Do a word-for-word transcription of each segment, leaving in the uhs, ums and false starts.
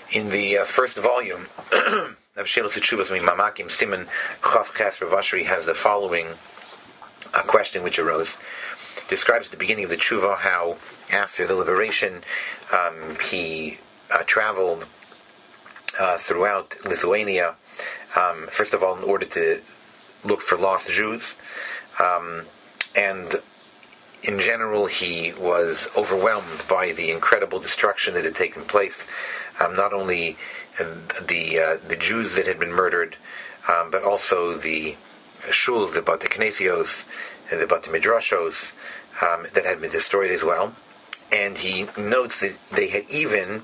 In the uh, first volume of Shelos Teshuvos Mamakim, Siman Chav Ches, Rav Ashri has the following uh, question which arose. Describes at the beginning of the Tshuva how, after the liberation, um, he uh, traveled uh, throughout Lithuania, um, first of all, in order to look for lost Jews, um, and in general, he was overwhelmed by the incredible destruction that had taken place. Um, not only uh, the uh, the Jews that had been murdered, um, but also the shuls, the Bate Knesios, the Bate Midrashos um, that had been destroyed as well. And he notes that they had even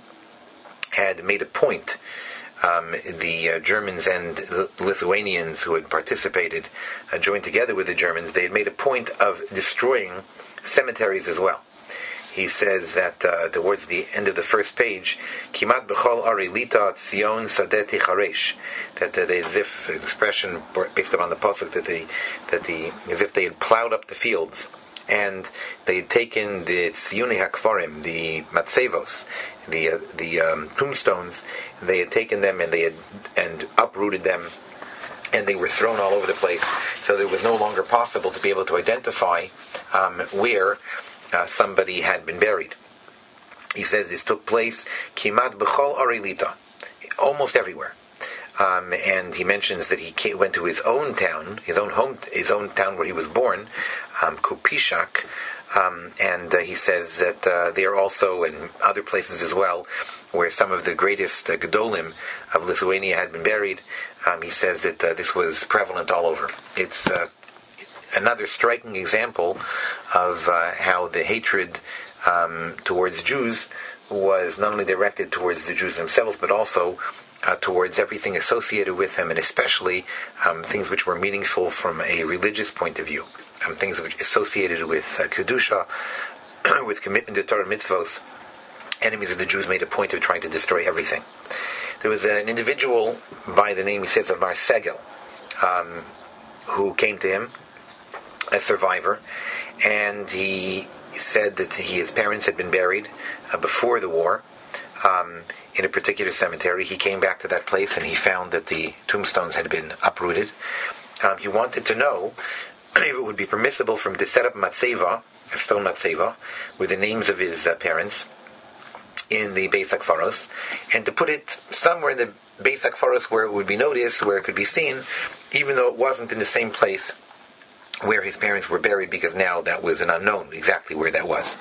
had made a point, um, the uh, Germans and the Lithuanians who had participated, uh, joined together with the Germans, they had made a point of destroying cemeteries as well. He says that uh, towards the end of the first page, "Kimat b'chol ari lita tzion sadeti charesh," that uh, they, as if an expression based upon the pasuk that they, that the, as if they had plowed up the fields, and they had taken the tziyuni hakvarim, the matzevos, the uh, the um, tombstones, they had taken them and they had and uprooted them, and they were thrown all over the place. So it was no longer possible to be able to identify um, where Uh, somebody had been buried. He says this took place kimat b'chol arilita, almost everywhere. Um, and he mentions that he came, went to his own town, his own home, his own town where he was born, um, Kupishak, um, and uh, he says that uh, there also, in other places as well, where some of the greatest uh, gedolim of Lithuania had been buried. Um, he says that uh, this was prevalent all over. It's uh, another striking example of uh, how the hatred um, towards Jews was not only directed towards the Jews themselves, but also uh, towards everything associated with them, and especially um, things which were meaningful from a religious point of view, um, things which associated with uh, Kedusha, with commitment to Torah mitzvos. Enemies of the Jews made a point of trying to destroy everything. There was an individual by the name, he says, of Mar Segel, um, who came to him, a survivor, and he said that he, his parents had been buried uh, before the war um, in a particular cemetery. He came back to that place and he found that the tombstones had been uprooted. Um, he wanted to know if it would be permissible for him to set up matzeva, a stone matzeva, with the names of his uh, parents in the Beis HaKfaros, and to put it somewhere in the Beis HaKfaros where it would be noticed, where it could be seen, even though it wasn't in the same place where his parents were buried, because now that was an unknown exactly where that was.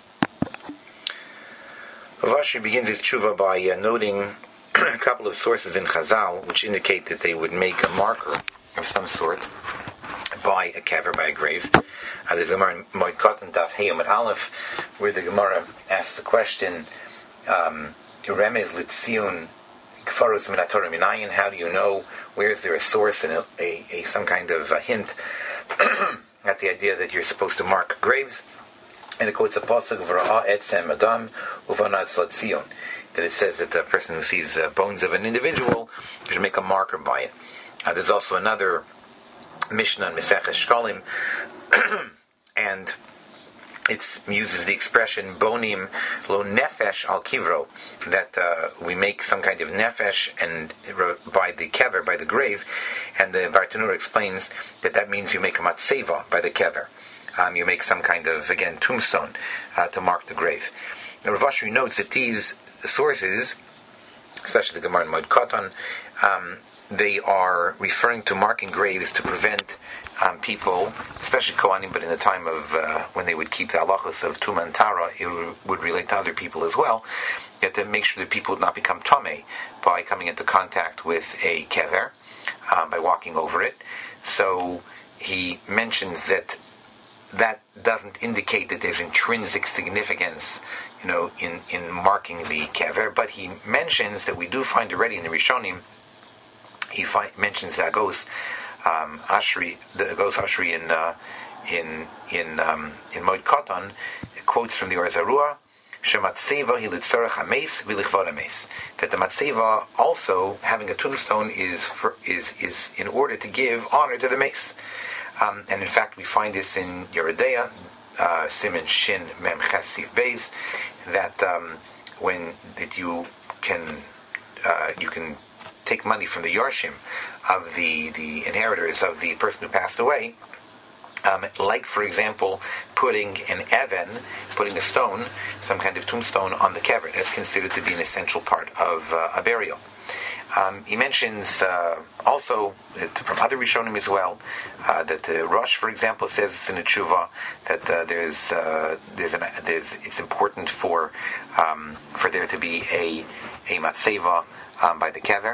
Rav Ashri begins his tshuva by uh, noting a couple of sources in Chazal which indicate that they would make a marker of some sort by a kever, by a grave. Uh, there's a Gemara in Moed Katan Daf Hey Amud Aleph where the Gemara asks the question, um, Remez Litzion Kfaros Min HaTorah Minayin, how do you know, where is there a source and a, a, a some kind of a hint at the idea that you're supposed to mark graves? And it quotes a pasuk, V'ra'a etzem adam uvanat slot Zion, that it says that the person who sees uh, bones of an individual should make a marker by it. Uh, there's also another Mishnah on Meseches Shkalim, and it uses the expression bonim lo nefesh al kivro, that uh, we make some kind of nefesh and by the kever, by the grave, and the Bartanura explains that that means you make a matzeva by the kever. Um, you make some kind of, again, tombstone uh, to mark the grave. Now, Rav Ashri notes that these sources, especially the Gemara in Moed Katan, um, they are referring to marking graves to prevent um, people, especially Kohanim, but in the time of uh, when they would keep the halachos of Tumah and Tara, it would relate to other people as well. You have to make sure that people would not become tamei by coming into contact with a kever, um, by walking over it. So he mentions that that doesn't indicate that there's intrinsic significance, you know, in, in marking the kever, but he mentions that we do find already in the Rishonim. He find, mentions the Agos um, Ashri, the Agos Ashri in uh, in in um, in Moed Katan, quotes from the Or Zarua, Shematzeva hilitzarech hameis v'lichvod hameis, that the matzeva also having a tombstone is for, is is in order to give honor to the mace. Um, and in fact, we find this in Yeridea, uh, Siman Shin Mem Ches Sif Beis, that um, when that you can uh, you can take money from the Yorshim of the, the inheritors of the person who passed away. Um, like, for example, putting an even, putting a stone, some kind of tombstone on the kever. That's considered to be an essential part of uh, a burial. Um, he mentions uh, also that from other Rishonim as well uh, that the Rosh, for example, says in the Tshuva that uh, there's uh, there's, an, there's it's important for um, for there to be a a matzeva um, by the kever.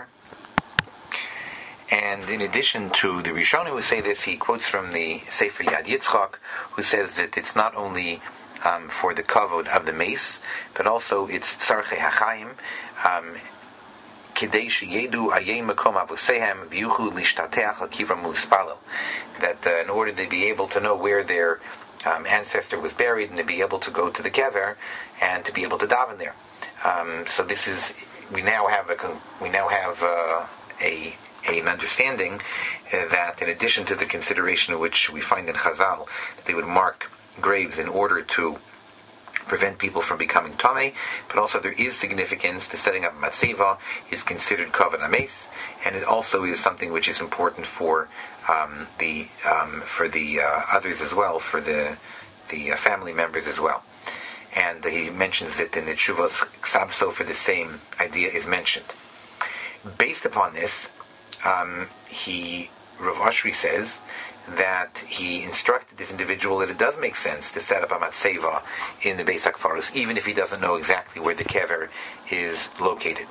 And in addition to the Rishonim who say this, he quotes from the Sefer Yad Yitzchak, who says that it's not only um, for the kavod of the mace, but also it's tzarchei hachayim, um, kedei sheyedu ayei makom avosehem v'yuchu lishtateach al kivram u'lispalel, that uh, in order to be able to know where their um, ancestor was buried and to be able to go to the kever and to be able to daven there. Um, so this is we now have a we now have uh, a an understanding uh, that in addition to the consideration of which we find in Chazal, that they would mark graves in order to prevent people from becoming tamei, but also there is significance to setting up matzeva is considered kavod hames, and it also is something which is important for um, the um, for the uh, others as well, for the the uh, family members as well. And uh, he mentions that in the Tshuvos Ksabso for the same idea is mentioned. Based upon this, Um, he, Rav Ashri says that he instructed this individual that it does make sense to set up a matzeva in the Beis HaKfaros, even if he doesn't know exactly where the kever is located.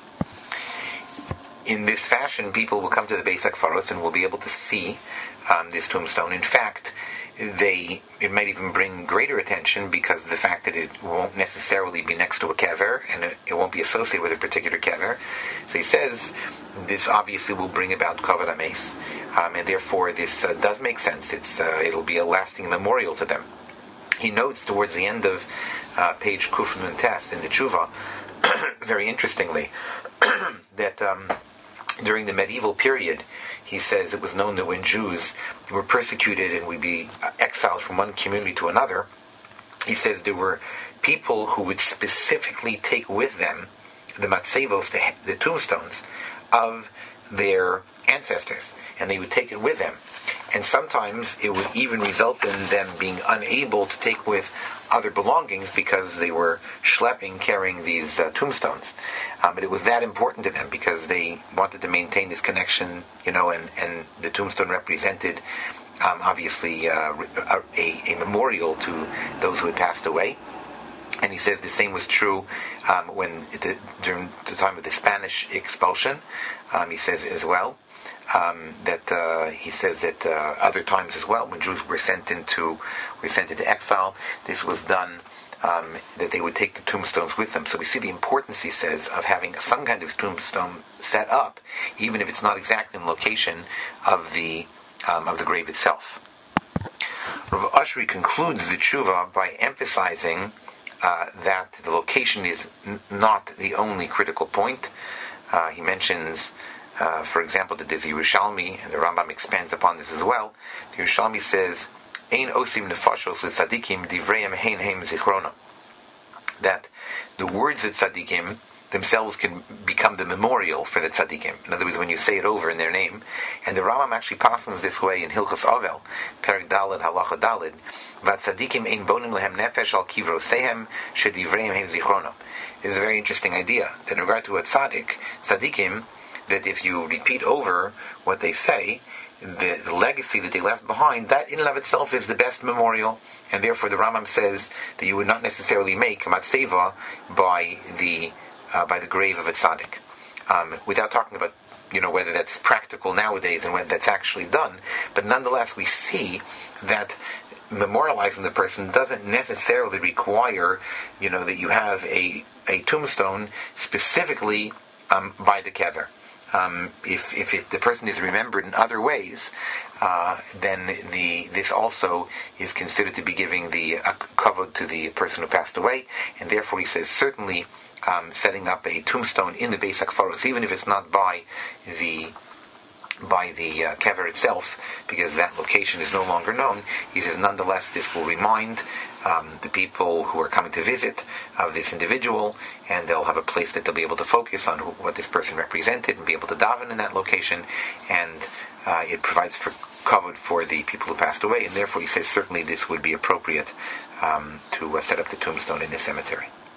In this fashion, people will come to the Beis HaKfaros and will be able to see um, this tombstone. In fact, they it might even bring greater attention because of the fact that it won't necessarily be next to a kever and it, it won't be associated with a particular kever. So he says this obviously will bring about kavod hames, um, and therefore this uh, does make sense. It's uh, it'll be a lasting memorial to them. He notes towards the end of uh, page Kuf Nun Tes in the Tshuva, very interestingly, that um, during the medieval period, he says it was known that when Jews were persecuted and would be exiled from one community to another, he says there were people who would specifically take with them the matzevos, the, the tombstones of their ancestors, and they would take it with them. And sometimes it would even result in them being unable to take with other belongings because they were schlepping, carrying these uh, tombstones. Um, but it was that important to them because they wanted to maintain this connection, you know, and, and the tombstone represented, um, obviously, uh, a, a memorial to those who had passed away. And he says the same was true um, when the, during the time of the Spanish expulsion. Um, he says as well. Um, that uh, he says that uh, other times as well, when Jews were sent into were sent into exile, this was done um, that they would take the tombstones with them. So we see the importance, he says, of having some kind of tombstone set up, even if it's not exactly in the location of the um, of the grave itself. Rav Ashri concludes the tshuva by emphasizing uh, that the location is n- not the only critical point. Uh, he mentions. Uh, for example, that there's Yerushalmi, and the Rambam expands upon this as well. The Yerushalmi says, "Ein osim nefashos l'tzadikim divreim hein heim zichrona." That the words of tzadikim themselves can become the memorial for the tzadikim. In other words, when you say it over in their name, and the Rambam actually passes this way in Hilchos Avel, Perek Daled Halacha Daled, "Vatzadikim ein bonim lehem nefesh al kivrosehem shedivreim heim zichrona." This is a very interesting idea that in regard to a tzadik, tzadikim, that if you repeat over what they say, the, the legacy that they left behind, that in and of itself is the best memorial, and therefore the Rambam says that you would not necessarily make a matzeva by the uh, by the grave of a tzaddik, um, without talking about you know whether that's practical nowadays and whether that's actually done. But nonetheless, we see that memorializing the person doesn't necessarily require you know that you have a a tombstone specifically um, by the kever. Um, if if it, the person is remembered in other ways, uh, then the this also is considered to be giving the uh, kavod to the person who passed away, and therefore he says certainly um, setting up a tombstone in the Beis HaKfaros, even if it's not by the by the uh, kever itself, because that location is no longer known. He says, nonetheless, this will remind um, the people who are coming to visit of this individual, and they'll have a place that they'll be able to focus on who, what this person represented, and be able to daven in that location, and uh, it provides for covered for the people who passed away, and therefore he says certainly this would be appropriate um, to uh, set up the tombstone in the cemetery.